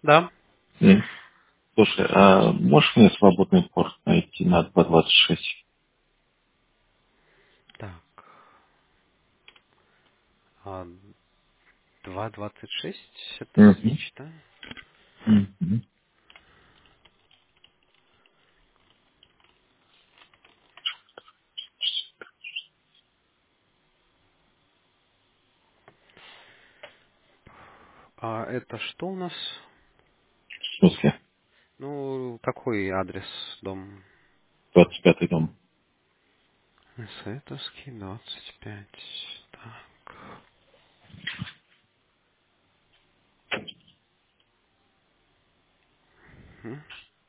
Да. М. Слушай, а можешь мне свободный порт найти на 2.26? Так. А, 2.26 это Угу. свич, да? Угу. А это что у нас? В смысле? Ну, какой адрес дом? 25-й дом. Световский, 25. Так. Мгм.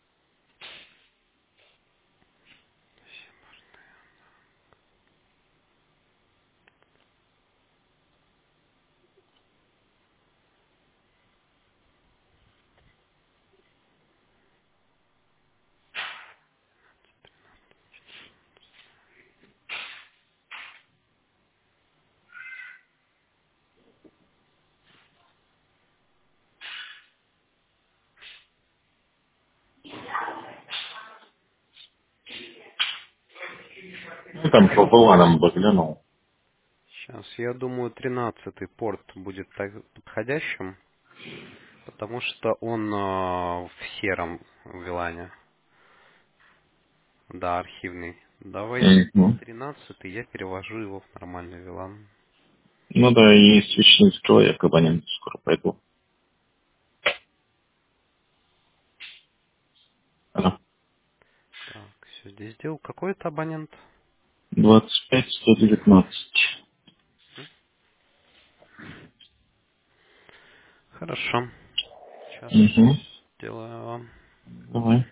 Ну, там по планам заглянул. Сейчас, я думаю, 13-й порт будет подходящим, потому что он в сером вилане. Да, архивный. Давай Угу. 13-й, я перевожу его в нормальный вилан. Ну да, и свечный строй, я к абоненту скоро пойду. Ага. Так, все здесь сделал. Какой это абонент? 25-119. Хорошо. Сейчас Угу. сделаю вам. Давай.